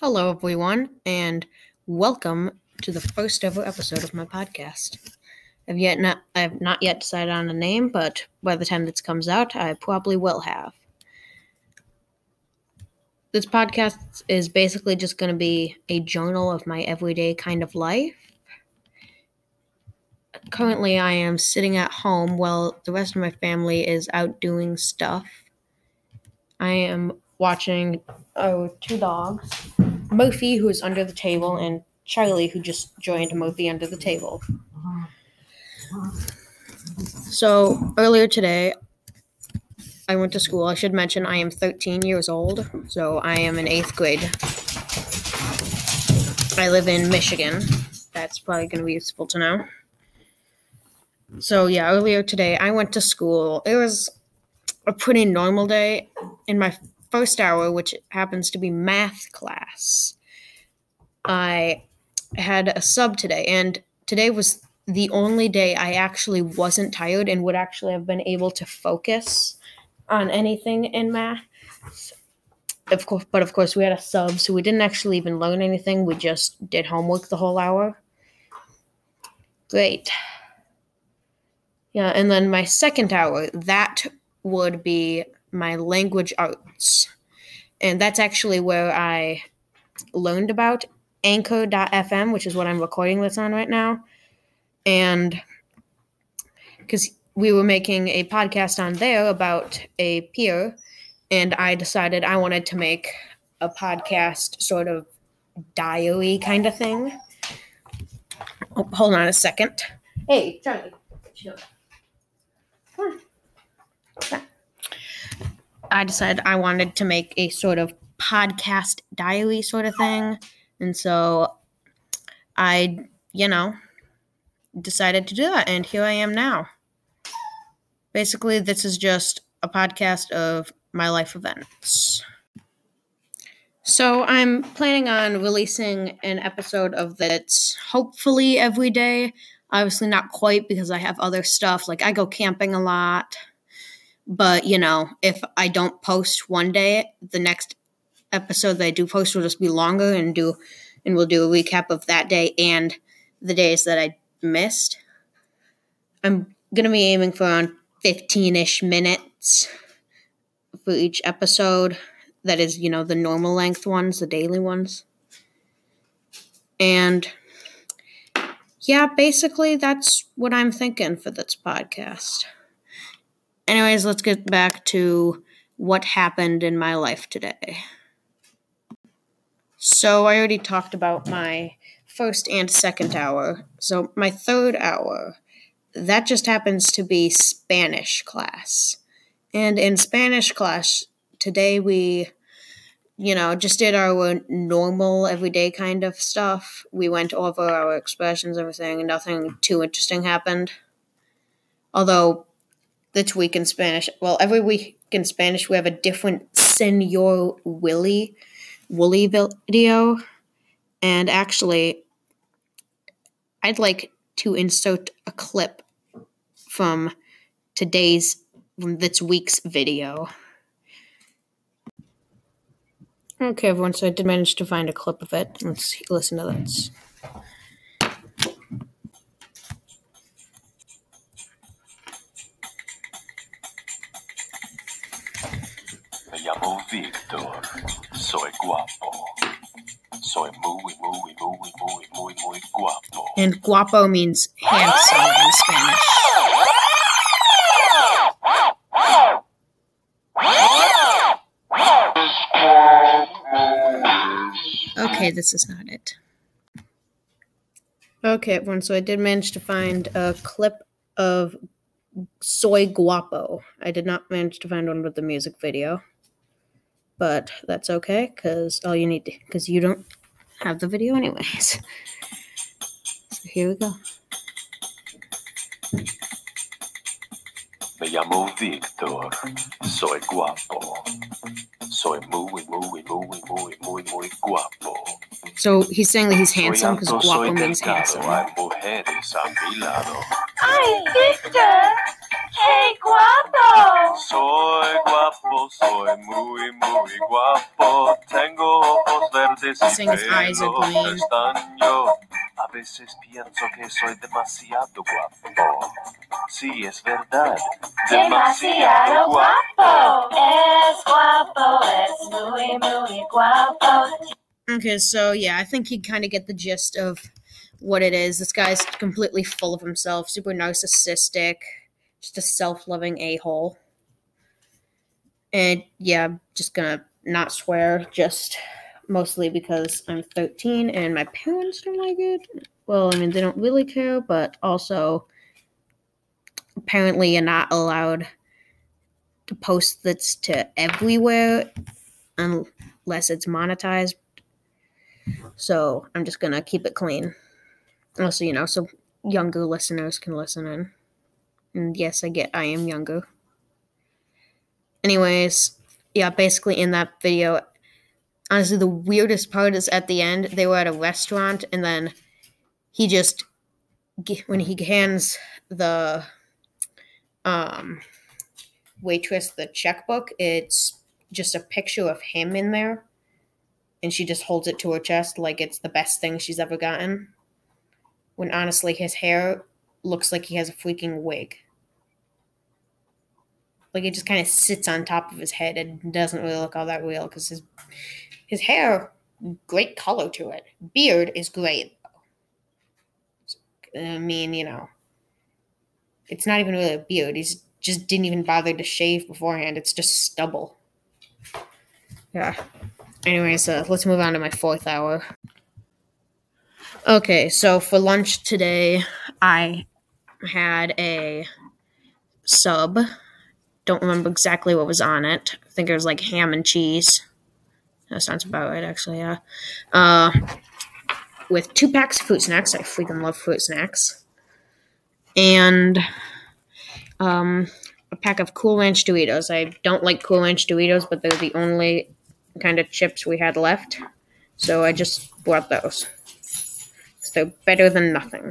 Hello, everyone, and welcome to the first ever episode of my podcast. I have not yet decided on a name, but by the time this comes out, I probably will have. This podcast is basically just going to be a journal of my everyday kind of life. Currently, I am sitting at home while the rest of my family is out doing stuff. I am watching two dogs, Murphy, who is under the table, and Charlie, who just joined Murphy under the table. So, earlier today, I went to school. I should mention I am 13 years old, so I am in 8th grade. I live in Michigan. That's probably going to be useful to know. So, yeah, earlier today, I went to school. It was a pretty normal day. In my first hour, which happens to be math class, I had a sub today, and today was the only day I actually wasn't tired and would actually have been able to focus on anything in math. Of course, we had a sub, so we didn't actually even learn anything. We just did homework the whole hour. Great. Yeah, and then my second hour, that would be my language arts. And that's actually where I learned about Anchor.fm, which is what I'm recording this on right now. And because we were making a podcast on there about a peer, and I decided I wanted to make a podcast sort of diary kind of thing. Oh, hold on a second. Hey, Charlie. Come on. I decided I wanted to make a sort of podcast diary sort of thing. And so I, decided to do that. And here I am now. Basically, this is just a podcast of my life events. So I'm planning on releasing an episode of this hopefully every day. Obviously not quite because I have other stuff. Like I go camping a lot. But, if I don't post one day, the next episode that I do post will just be longer and we'll do a recap of that day and the days that I missed. I'm going to be aiming for around 15-ish minutes for each episode. That is, the normal length ones, the daily ones. And, yeah, basically that's what I'm thinking for this podcast. Anyways, let's get back to what happened in my life today. So I already talked about my first and second hour. So my third hour, that just happens to be Spanish class. And in Spanish class, today we, just did our normal everyday kind of stuff. We went over our expressions, everything, and nothing too interesting happened. Although this week in Spanish, every week in Spanish we have a different Senor Wooly video. And actually, I'd like to insert a clip from this week's video. Okay, everyone, so I did manage to find a clip of it. Let's listen to this. Me llamo Víctor, soy guapo, soy muy guapo. And guapo means handsome in Spanish. Okay, this is not it. Okay, everyone, so I did manage to find a clip of Soy Guapo. I did not manage to find one with the music video. But that's okay, because you don't have the video anyways. So here we go. Me llamo Víctor, soy guapo, soy muy guapo. So he's saying that he's handsome because guapo means handsome. Hay mujeres a mi lado. Ay, Víctor, Hey, guapo. Soy guapo, soy muy, muy guapo. Tengo ojos verdes y Saying his eyes are pelo green. castaño. A veces pienso que soy demasiado guapo. Sí, es verdad. Demasiado guapo. Es guapo, es muy, muy guapo. Okay, so yeah, I think you kind of get the gist of what it is. This guy's completely full of himself, super narcissistic, just a self-loving a-hole. And yeah, I'm just gonna not swear, just mostly because I'm 13 and my parents don't like it. Well, I mean, they don't really care, but also apparently you're not allowed to post this to everywhere unless it's monetized. So I'm just gonna keep it clean. Also, so younger listeners can listen in. And yes, I am younger. Anyways, yeah, basically in that video, honestly, the weirdest part is at the end, they were at a restaurant, and then he just, when he hands the waitress the checkbook, it's just a picture of him in there, and she just holds it to her chest like it's the best thing she's ever gotten. When honestly, his hair looks like he has a freaking wig. Like, it just kind of sits on top of his head. It doesn't really look all that real because his hair, great color to it. Beard is great. I mean, it's not even really a beard. He's just didn't even bother to shave beforehand. It's just stubble. Yeah. Anyways, let's move on to my 4th hour. Okay, so for lunch today, I had a sub. Don't remember exactly what was on it. I think it was like ham and cheese. That sounds about right, actually, yeah. With 2 packs of fruit snacks. I freaking love fruit snacks. And a pack of Cool Ranch Doritos. I don't like Cool Ranch Doritos, but they're the only kind of chips we had left. So I just brought those. So they're better than nothing.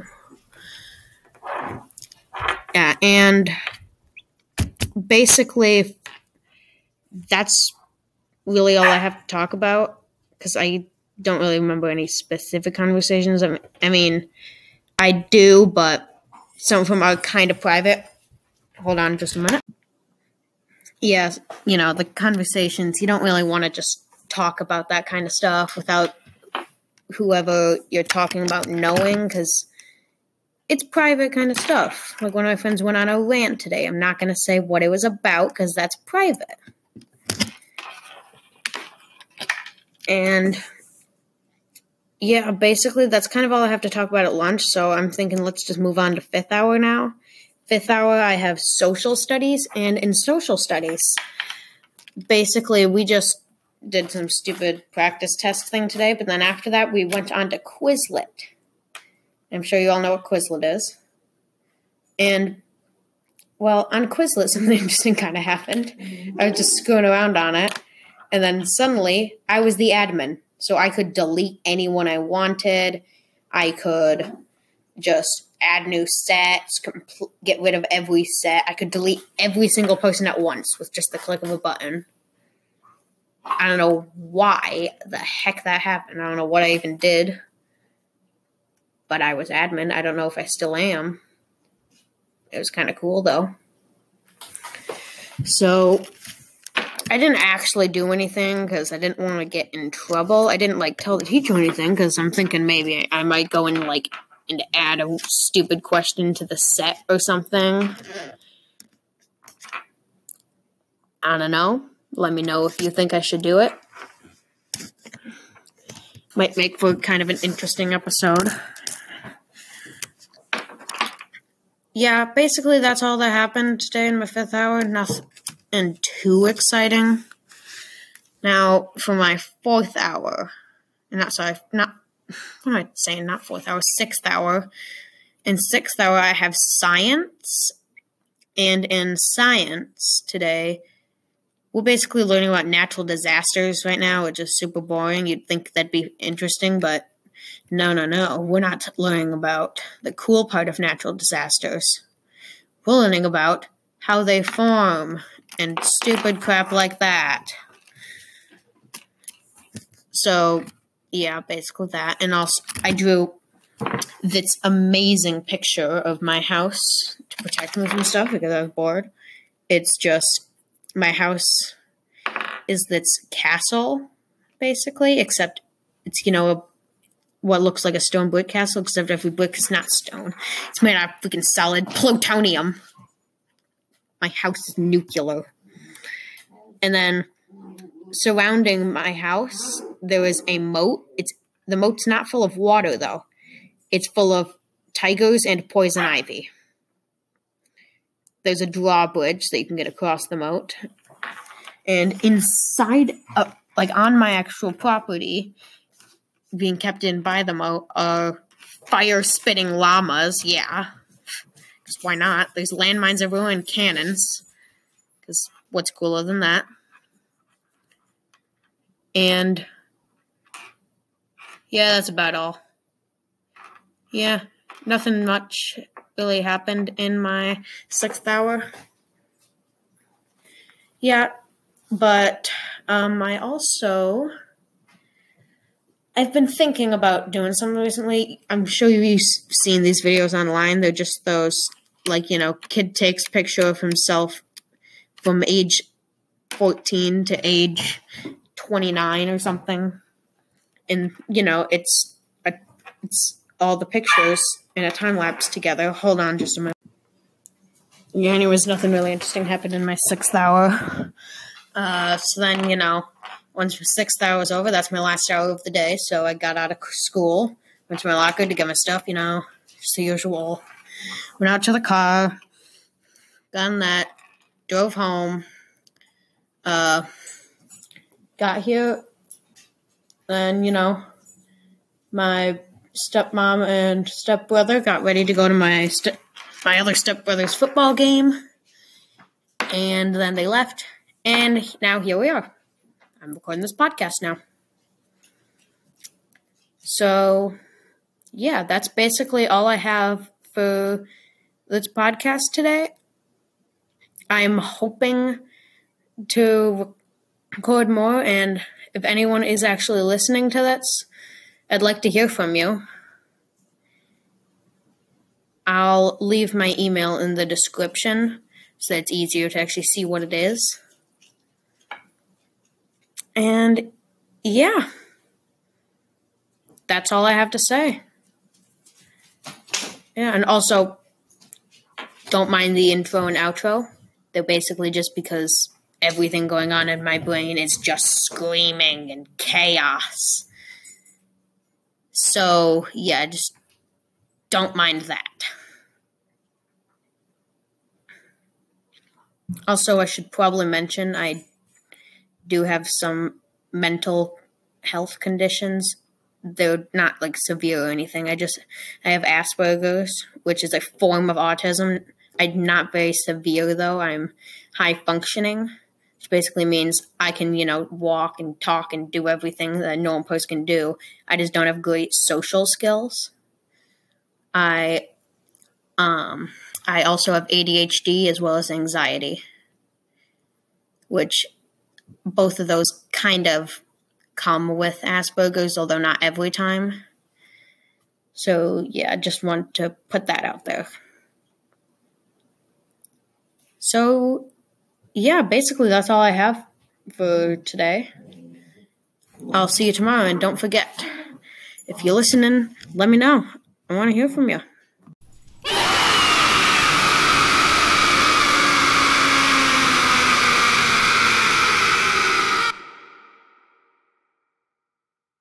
Yeah, and basically, that's really all I have to talk about, because I don't really remember any specific conversations. I mean, I do, but some of them are kind of private. Hold on just a minute. Yeah, the conversations, you don't really want to just talk about that kind of stuff without whoever you're talking about knowing, because it's private kind of stuff. Like, one of my friends went on a rant today. I'm not going to say what it was about because that's private. And yeah, basically that's kind of all I have to talk about at lunch. So I'm thinking let's just move on to 5th hour now. 5th hour, I have social studies. And in social studies, basically we just did some stupid practice test thing today. But then after that, we went on to Quizlet. I'm sure you all know what Quizlet is. And, well, on Quizlet, something interesting kind of happened. I was just screwing around on it. And then suddenly, I was the admin. So I could delete anyone I wanted. I could just add new sets, get rid of every set. I could delete every single person at once with just the click of a button. I don't know why the heck that happened. I don't know what I even did. But I was admin. I don't know if I still am. It was kind of cool, though. So I didn't actually do anything because I didn't want to get in trouble. I didn't, tell the teacher anything because I'm thinking maybe I might go in, and add a stupid question to the set or something. I don't know. Let me know if you think I should do it. Might make for kind of an interesting episode. Yeah, basically that's all that happened today in my 5th hour. Nothing too exciting. Now, for my 4th hour, what am I saying? Not 4th hour, 6th hour. In 6th hour, I have science. And in science today, we're basically learning about natural disasters right now, which is super boring. You'd think that'd be interesting, but no. We're not learning about the cool part of natural disasters. We're learning about how they form, and stupid crap like that. So, yeah, basically that. And also, I drew this amazing picture of my house to protect me from stuff because I was bored. It's just, my house is this castle, basically, except it's, what looks like a stone brick castle, except every brick is not stone. It's made out of freaking solid plutonium. My house is nuclear. And then, surrounding my house, there is a moat. The moat's not full of water, though. It's full of tigers and poison ivy. There's a drawbridge that you can get across the moat. And inside, on my actual property, being kept in by the moat, are fire-spitting llamas. Yeah. Because why not? There's landmines everywhere and cannons. Because what's cooler than that? And yeah, that's about all. Yeah, nothing much really happened in my 6th hour. Yeah, but I've been thinking about doing something recently. I'm sure you've seen these videos online. They're just those, kid takes picture of himself from age 14 to age 29 or something. And, it's all the pictures in a time lapse together. Hold on just a minute. Yeah, anyways, nothing really interesting happened in my 6th hour. So then, once the 6th hour was over, that's my last hour of the day. So I got out of school, went to my locker to get my stuff, just the usual. Went out to the car, got in that, drove home, got here, then, my stepmom and stepbrother got ready to go to my other stepbrother's football game, and then they left, and now here we are. I'm recording this podcast now. So, yeah, that's basically all I have for this podcast today. I'm hoping to record more, and if anyone is actually listening to this, I'd like to hear from you. I'll leave my email in the description so that it's easier to actually see what it is. And yeah, that's all I have to say. Yeah, and also, don't mind the intro and outro. They're basically just because everything going on in my brain is just screaming and chaos. So, yeah, just don't mind that. Also, I should probably mention I do have some mental health conditions. They're not, severe or anything. I have Asperger's, which is a form of autism. I'm not very severe, though. I'm high functioning, which basically means I can, walk and talk and do everything that a normal person can do. I just don't have great social skills. I also have ADHD as well as anxiety, which both of those kind of come with Asperger's, although not every time. So, yeah, I just want to put that out there. So, yeah, basically that's all I have for today. I'll see you tomorrow, and don't forget, if you're listening, let me know. I want to hear from you.